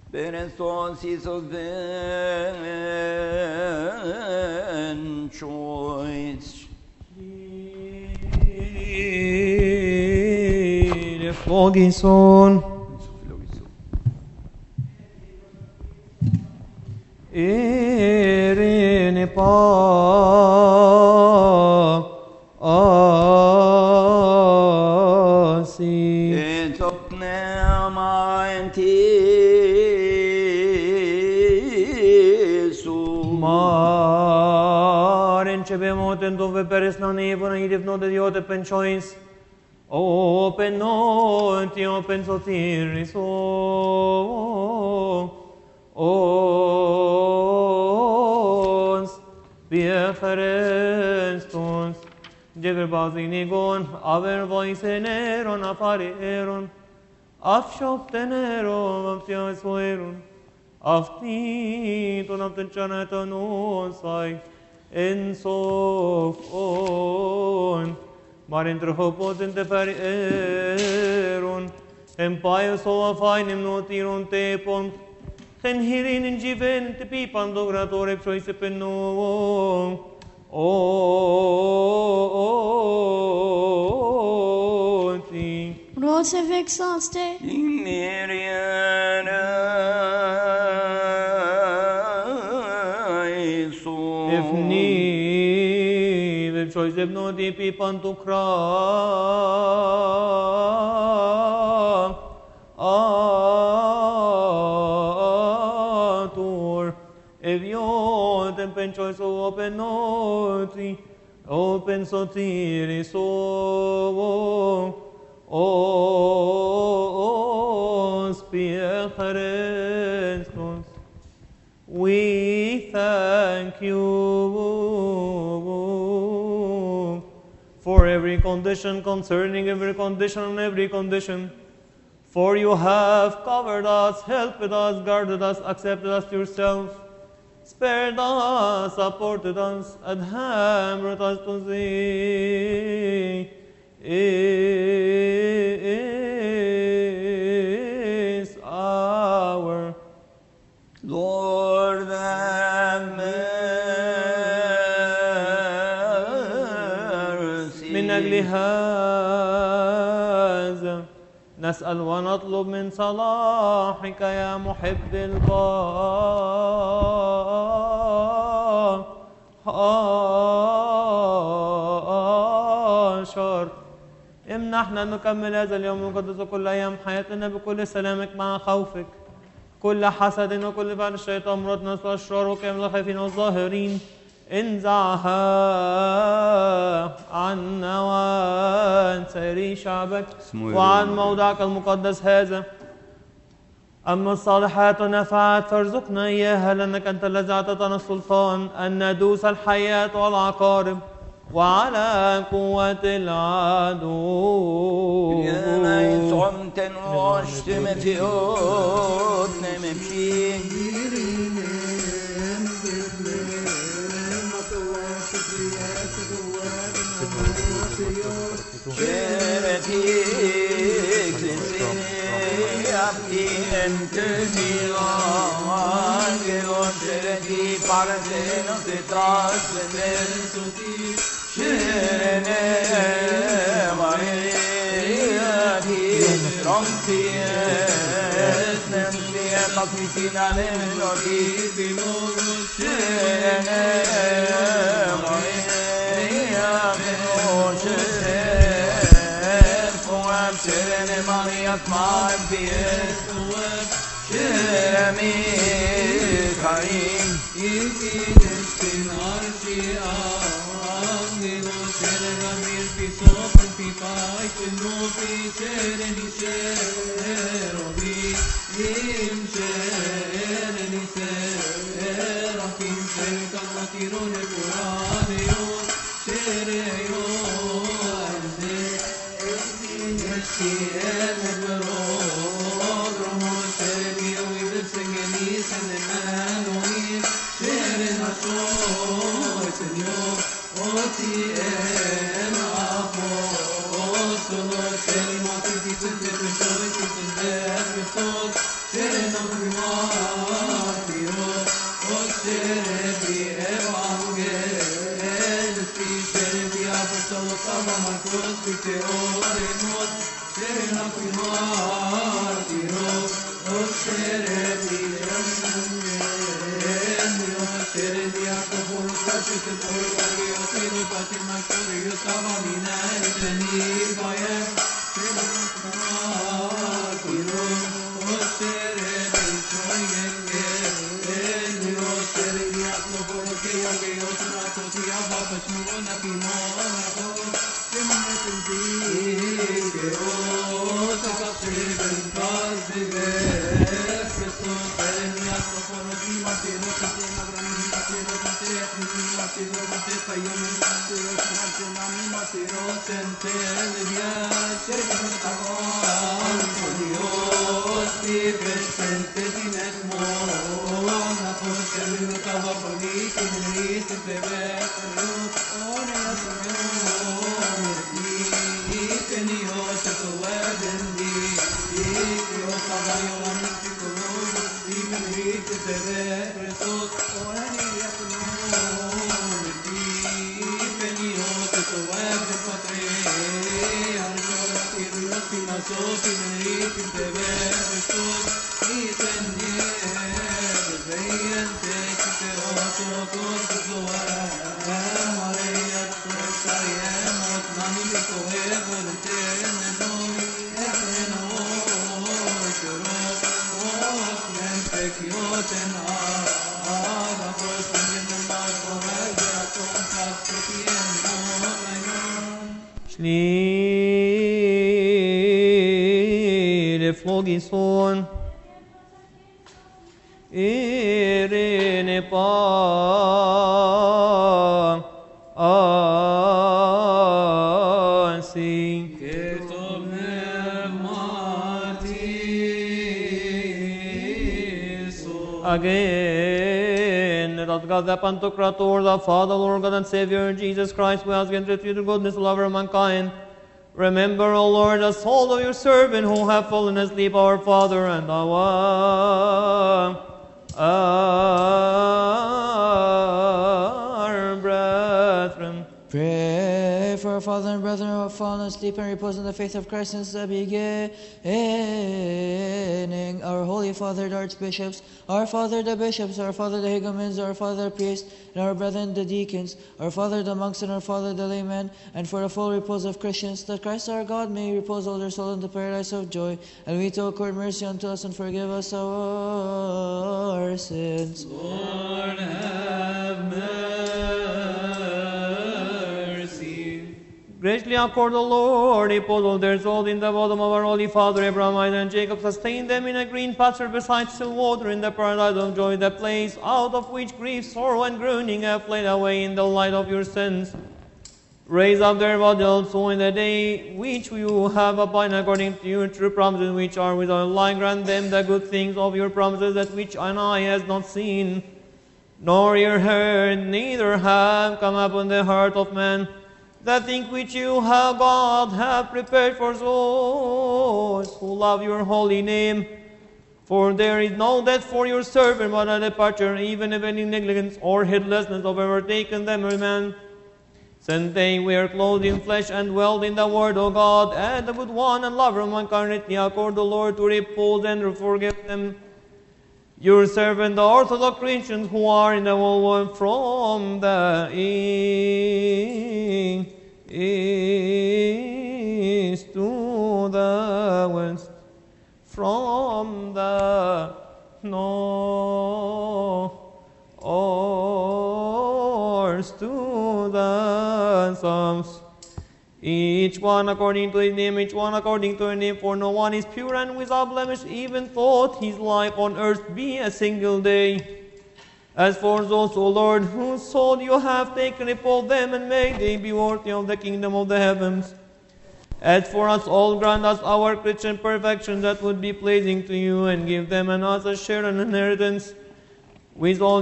Berestos Jesus ben choice. Reflogison. Erene pa asi. Et opnema entisu. Mar începem dove peres non evon idif no de diote penchois. Open not open sotiris ons bieferestons Jeger basinigon aver voiceneron afareron afshopteneron aftiasoeron aftiton aftenchaneton onsai ensof on maar in terugopot in te vereron en paio so afainem notiron tepon gen hierin in jiven te pipan dogratore psoise penno ti Rose vexaste. In Choice no di pipan tu kra atur evio tempen choice open noti open sotiri so spiecherestons we thank you for every condition, concerning every condition and every condition. For you have covered us, helped us, guarded us, accepted us to yourself, spared us, supported us, and hammered us to thee. Is our Lord have من أجل هذا نسأل ونطلب من صلاحك يا محب البشر امنحنا أن نكمل هذا اليوم المقدس وكل أيام حياتنا بكل سلامك مع خوفك كل حسد وكل فعل الشيطان مراد ناس والأشرار وكامل الخائفين والظاهرين انزعها عنا وعن سائر شعبك وعن موضعك المقدس هذا أما الصالحات والنفعات فارزقنا إياها لأنك أنت الذي أعطيتنا السلطان أن ندوس الحيات والعقارب وعلى قوة العدو يا صمت واشتم في أذن ممشي شرتيك سيابتي انتني وانجلون شرتي بارتين وتتراس للسوتي شرني مريتي رمتي نمتي قصمتين على النوتي شرني شرني مريت معك بيسوك شرمي كريم يكيدش نارشي آمنو شرمي في صوف في قايش النوفي شرني شربي يم شرني شرفي شركة مطيرون القرآن يوم شريون Share Snire flogison Irene pa Ansi Again, that God, the Pantocrator, the Father, Lord God and Savior, Jesus Christ, who has granted you the goodness, lover of mankind, remember, O Lord, the soul of your servant who have fallen asleep, our Father and our brethren. Pray for our father and brethren who have fallen asleep and repose in the faith of Christ since the beginning. Our Holy Father, the archbishops, our Father, the bishops, our Father, the higumens, our Father, the priests, and our brethren, the deacons, our Father, the monks, and our Father, the laymen, and for the full repose of Christians, that Christ our God may repose all their soul in the paradise of joy, and we to accord mercy unto us and forgive us our sins. Lord, have mercy. Graciously accord, O Lord, repose all their souls in the bosom of our Holy Father Abraham, Isaac, and Jacob. Sustain them in a green pasture beside still water in the paradise of joy, the place out of which grief, sorrow, and groaning have fled away in the light of your sins. Raise up their body also in the day which you have appointed according to your true promises, which are without lie. Grant them the good things of your promises, that which an eye has not seen, nor ear heard, neither have come upon the heart of man, the thing which you have, God, have prepared for those who love your holy name. For there is no death for your servant, but a departure, even if any negligence or heedlessness have overtaken them, or man. Since they were clothed in flesh and dwelled in the word of God, and the good one and lover of mankind, accord the Lord to repose and forgive them. Your servant, the Orthodox Christians who are in the whole world, from the east to the west, from the north to the south, each one according to his name, each one according to her name, for no one is pure and without blemish, even thought his life on earth be a single day. As for those, O Lord, whose soul you have taken, upon them, and may they be worthy of the kingdom of the heavens. As for us all, grant us our Christian perfection that would be pleasing to you, and give them and us a share and inheritance with all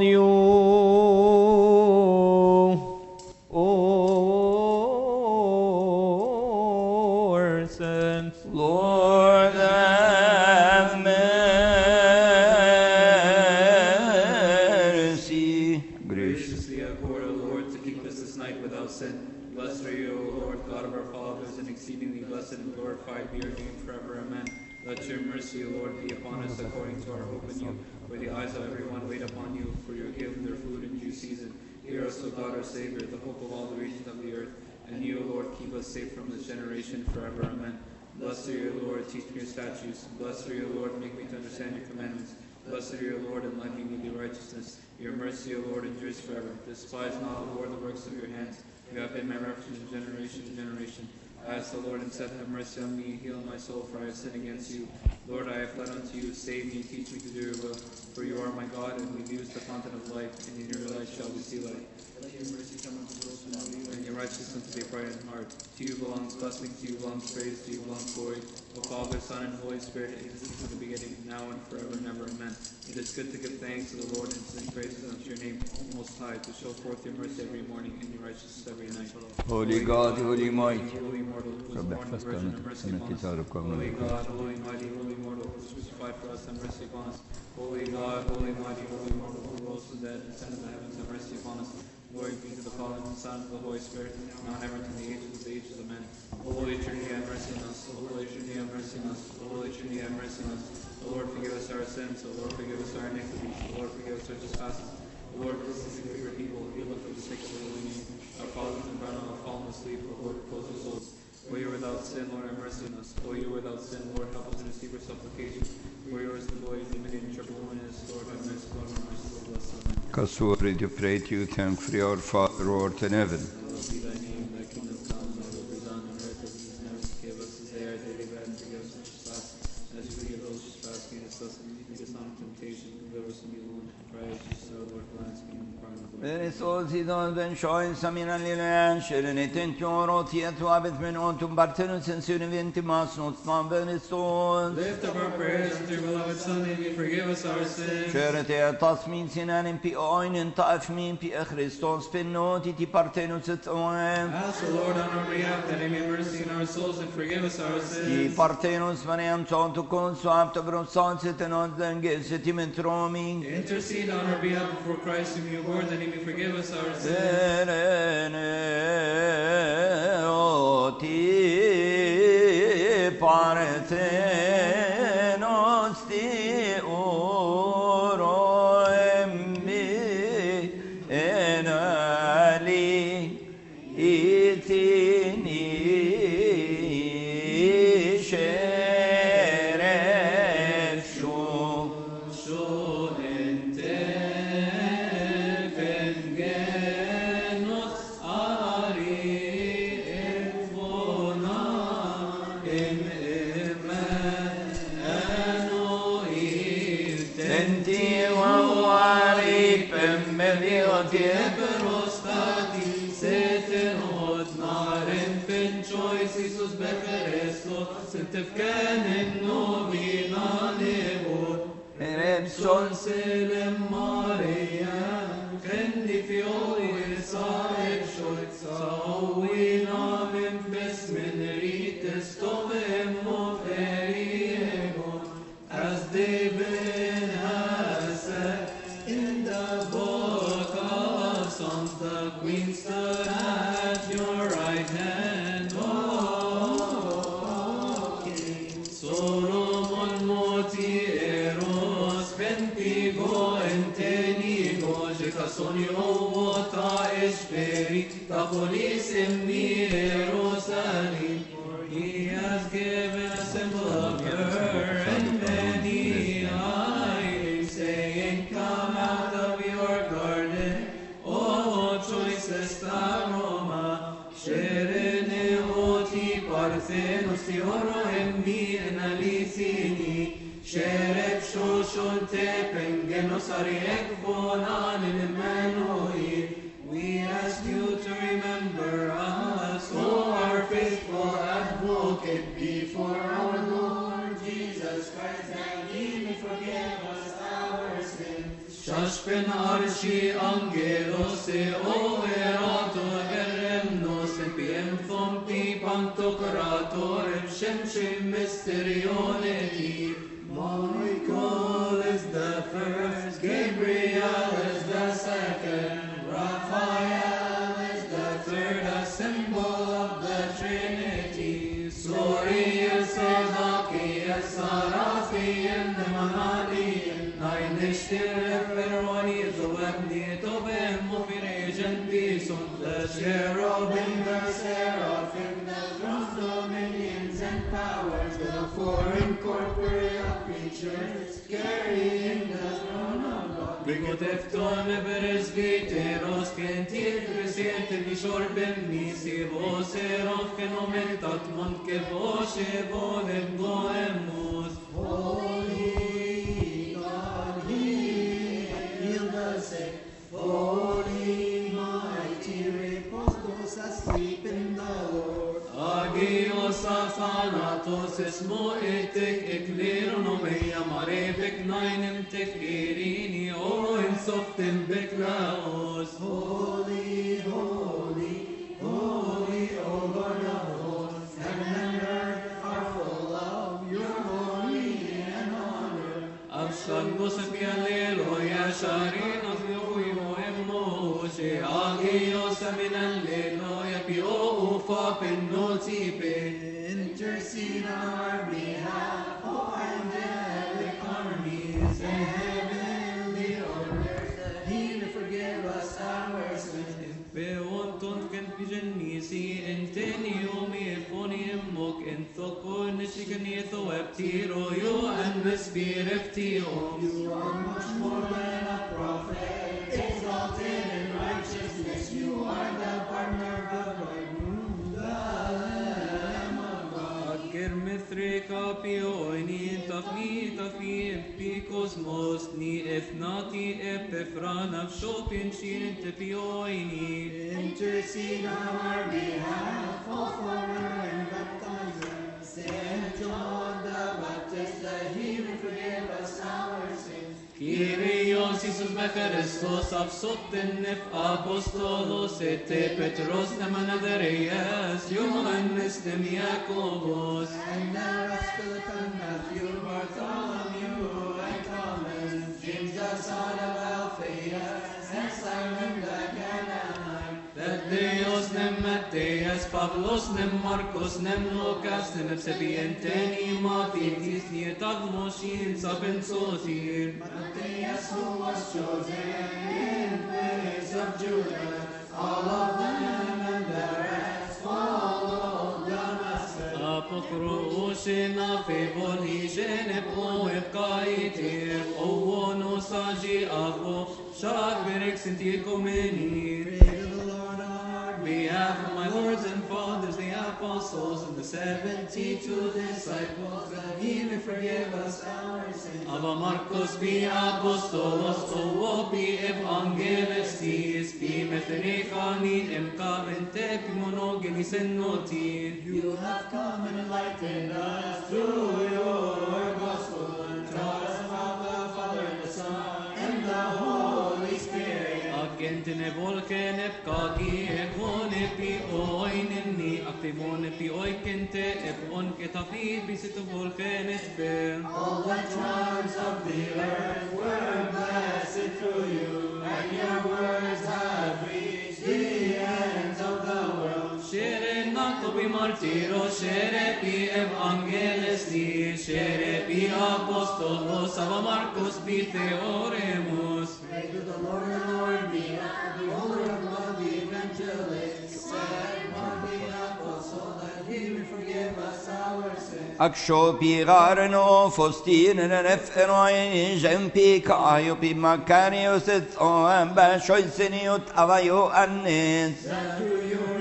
your saints. Lord, have mercy. and glorified be your name forever. Amen. Let your mercy, O Lord, be upon us according to our hope in you. For the eyes of everyone wait upon you, for you give them their food in due season. Hear us, O God, our Savior, the hope of all the regions of the earth. And you, O Lord, keep us safe from this generation forever. Amen. Blessed are you, Lord, teach me your statutes. Blessed are you, Lord, make me to understand your commandments. Blessed are you, Lord, and enlighten me with your righteousness. Your mercy, O Lord, endures forever. Despise not, O Lord, the works of your hands. You have been my refuge from generation to generation. I asked the Lord and said, have mercy on me, heal my soul, for I have sinned against you. Lord, I have fled unto you, save me, teach me to do your will. For you are my God, and with you is the fountain of life, and in your light shall we see light. Let your mercy come unto those who know you, and your righteousness to be upright in heart. To you belongs blessing, to you belongs praise, to you belongs glory. O Father, Son, and Holy Spirit, it exists from the beginning, now and forever and ever. Amen. It is good to give thanks to the Lord and to sing praises unto your name, Most High, to show forth your mercy every morning and your righteousness every night. Holy God, Holy Mighty, Holy Immortal, who was رب born of the احفظ Virgin, كلمة have mercy سنة upon us. كتابك Holy ومن God, Holy Mighty, Holy Immortal, who was crucified for us, have mercy upon us. Holy God, Holy Mighty, Holy Immortal, who rose from the dead and ascended to the heavens, have mercy upon us. Glory be to the Father, and the Son, and the Holy Spirit, now and ever to the ages of the ages. Amen. O Holy Trinity, have mercy on us. O Holy Trinity, have mercy on us. O Holy Trinity, have mercy on us. O Lord, forgive us our sins. O Lord, forgive us our iniquities. O Lord, forgive us our trespasses. O Lord, visit your people. Heal us for the sake of the holy name. Our fathers and brethren have fallen asleep. O Lord, repose their souls. For you are without sin, Lord, have mercy on us. For you are without sin, Lord, help us to receive our supplication. For yours is the glory, dominion, and triple holiness. Lord, have mercy, Lord, have mercy, Lord, bless us. Amen. Kasuri, to pray to you, thank for our Father, who art in heaven. Hallowed be thy name, thy kingdom come, thy will be done on earth as it is in heaven. Give us this day our daily bread, and forgive us our trespasses, as we forgive those who trespass against us, and lead us not into temptation, deliver us from evil. Christ, Jesus, our Lord, for thine is the kingdom, the power, and the glory. Verisosidon den schoin samina lilen sherene tentoro tietu abet men ontum bartenus in sunivintimas notsnan verisons. Lift up our prayers unto your beloved Son, and you forgive us our sins. Sherete tasmin sinanin pi oinen taafmin pi Christos pinnoti ti partenus et oem. Ask the Lord on our behalf that he may have mercy on our souls and forgive us our Ti sins. partenus vaneam tontu consuapta grossansit en odden gesit imentromi. Intercede on our behalf before Christ whom you abhor, that he may forgive us our sins. Serene oti parthenos ti oro emmi enali itini shereshu. Senti wawari pemmelioti Eberostati, setenot, naren, penchois, Isus beferesto, sentifcanen novina levot, Repson Selem Maria, kendi fioli saet shoit, sauina membes menerites, tovem oferiemon, as David has said in the book of Psalms, the Queen stood at your right hand, O King. Solomon motieros pentigo entenigo, jekasonio vota esperi, tapolis emni Jerusalem. For he has given a symbol of her and many eyes, saying, come out of your garden, O choicest aroma. Sherene oti parthenos ti oro emmi en alisini, sherep shoshon te pengenos ariek vonan in Emmanuel. We ask you to remember us, O our faithful advocate, before our Lord Jesus Christ, that he may forgive us our sins. Shashpen arshi angelos o erato veremnos empiem thompi pantocrator shemshim mysterioneti. Michael is the first, Gabriel is the second, Raphael is the third, a symbol of the Trinity. Glory The cherubim, the seraphim, the thrones, dominions, and powers, the four incorporeal creatures carrying the throne of God. Bigotefton beresbiteros kentir presente mishor bemnisi voserof kenomentat mont kevoshe volem goemus. Holy God, heal the sick. Holy, mighty, repose those asleep in the Lord. Agios athanatos esmo etek ekleronomia marevek nainem tek irini o insoftim beklaos. Holy, holy, holy, O Lord of hosts, heaven and earth are full of your glory and honor. Abshagos aleluia sharin Agios aminaleluia pio ufa pennotipe. Intercede on our behalf, O angelic armies and heavenly orders, that He may forgive us our sins. Beonton ken pigenisi enteniumi phoniemok enthoko nishikanietho eptiro you and mispireftio. You are much more than a prophet, exalted in righteousness. You are the partner of the bridegroom, the Lamb of God. Adger mithrika pioini tafni tafi epikosmos ni ethnati epifran avshopin shin tepioini. Intercede on our behalf, O forerunner and baptizer, Saint John the Baptist, that he may forgive us our sins. Kyrios Iisus me Christos avsoten nef apostolos ete Petros nemanaderias Ioannes nem Jacobos and the rest Philip and Matthew, Bartholomew and Thomas, James the son of Alphaeus and Simon the Canaanite. That Deus nem Matthias, Pavlos nem Marcos nem Lucas nem Septienteni Matthias nie Tagmoshin sapensotir. Matthias who was chosen in place of Judas, all of them and the rest followed the Master. Apokroushin afeboni geneplo epkaitir, ovono sagi avo shakberek sintikomeni. Pray to the Lord on our behalf of my lords and fathers, the apostles, and the 72 disciples, that He may forgive us our sins. Ava Marcos bi apostolos, o bi evangelistis, bi metherichani, emka ente pi monogenis en notir. You have come and enlightened us through your gospel, and taught us about the Father and the Son and the Holy Spirit. Agentene volken epkagi ekon epi oinenni aktivon epi oikente epon ketafid bisit volken etbe. All the tribes of the earth were blessed through you, and your words have reached the ends of the world. Shere nakobi martiro, shere pi evangelisti, shere pi apostolos, ava Marcos bi theoremus. Pray to the Lord be the holder of love, the evangelist, said one be apostle, that He may forgive us our sins. Aksho pirarno fostinen efroi jempi kayo pi makarios et oamba shoiseniot avayo annes. That through your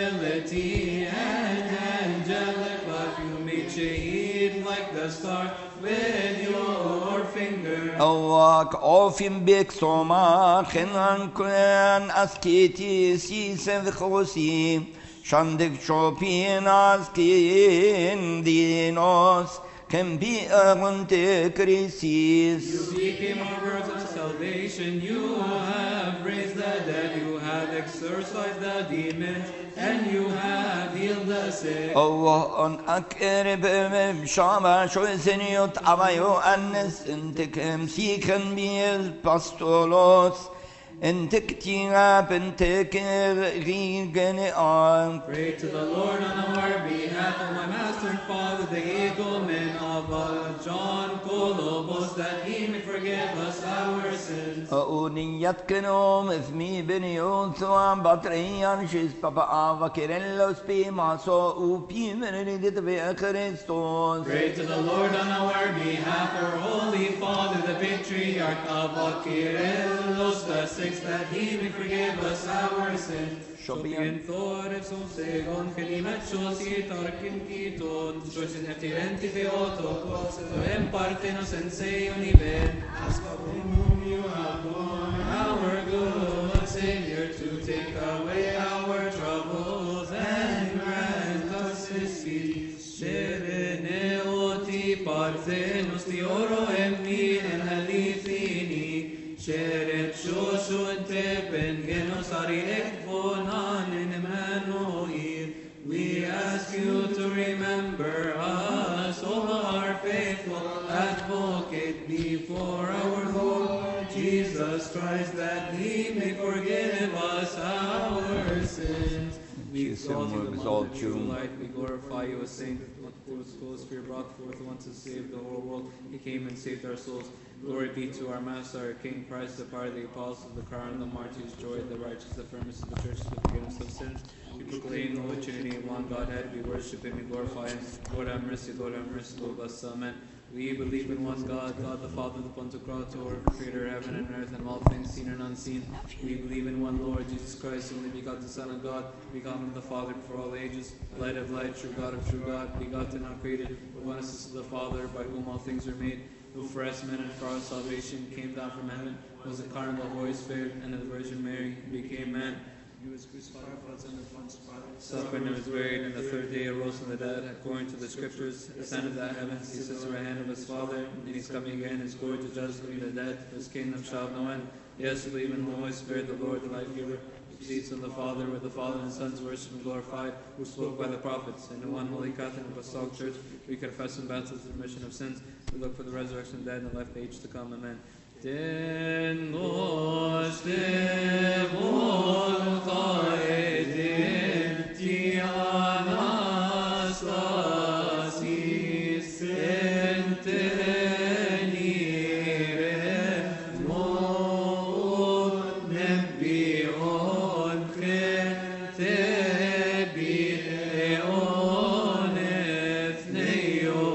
humility and angelic life you may shade like the star with your finger. Awak ofim bik soma khinan kun askiti si sevkhosi shandik chopin askin dinos can be agunte crisis. You became our words of salvation. You have raised the dead. You have exorcised the demons, and you have healed the sick. Allah on akrib shama shoiseniot avayo annes intikem sikan bil pastolos intiktia penteker rigene on. Pray to the Lord on our behalf, O my master and father, the eagle men of John Lobos, that he may forgive us our sins. أونيتكنوم إثمي بنيوت وعن بطريان شيس بابا آفا كيرلوس بي ماسو وبي من ردت في كريستوس. Pray to the Lord on our behalf, our Holy Father, the Patriarch of Kyrillos the Sixth, that he may forgive us our sins. Shopian Thoref som segon kelimet shosi tarkin kiton shosin eftirenti feoto to em partenos en seion iben askabum you have born our good Savior to take away our troubles and grant us his peace. Shereneoti parthenos ti oro emni en alithini Sheret shoshun tepen genos ari ekvonan in Emmanuel. We ask you to remember us, O our faithful advocate, before our Lord Jesus Christ, that he may forgive us our sins. We exalt you, the Mother of true light. We glorify you as saint. Whose Holy Spirit brought forth once to save the whole world. He came and saved our souls. Glory be to our Master, our King, Christ, the part of the apostles, the crown, the martyrs, joy, the righteous, the firmest of the church, the forgiveness of sins. We proclaim the Holy Trinity, one Godhead. We worship him, we glorify him. Lord have mercy, Lord have mercy, Lord bless. Amen. We believe in one God, God the Father, the Pantocrator, creator of heaven and earth, and all things seen and unseen. We believe in one Lord, Jesus Christ, only begotten Son of God, begotten of the Father before all ages, light of light, true God of true God, begotten, uncreated, one assist of the Father, by whom all things are made, who for us men and for our salvation came down from heaven, was incarnate of the Holy Spirit, and of the Virgin Mary, became man. He was crucified for us under Pontius Pilate, suffered and was buried, and the third day arose from the dead, according to the Scriptures, ascended to the heavens, he sits at the right hand of his Father, and he's coming again in his glory to judge the living and the dead. His kingdom shall have no end. Yes, we believe in the Holy Spirit, the Lord, the life-giver, who proceeds from the Father, with the Father and the Son is worshipped and glorified, who spoke by the prophets. In the one holy Catholic and Apostolic Church, we confess and baptize the remission of sins. We look for the resurrection of the dead and the life of the age to come. Amen. Tennos te volcaedin ti anastasis entenire mod nebbion cretebi eon ethneo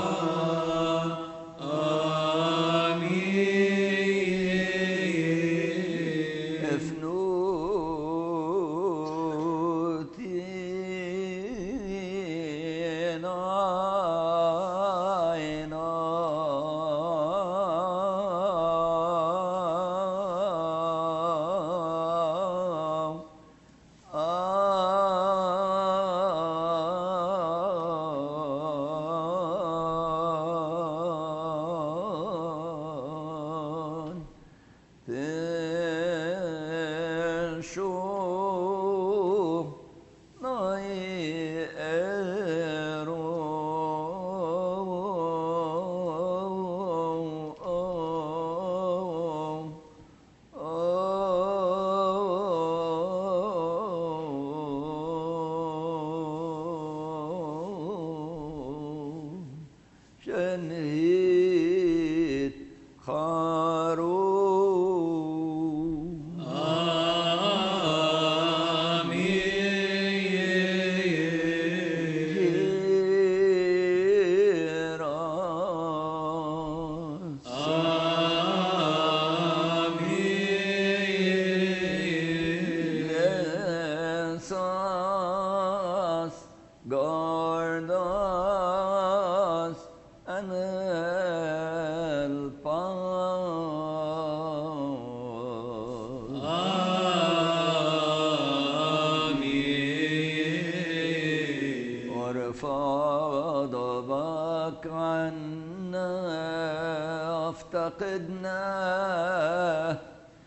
افتقدنا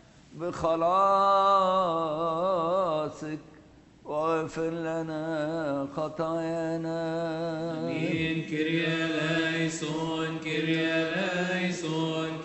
بخلاصك واغفر لنا خطايانا. آمين. كيريا ليسون كيريا ليسون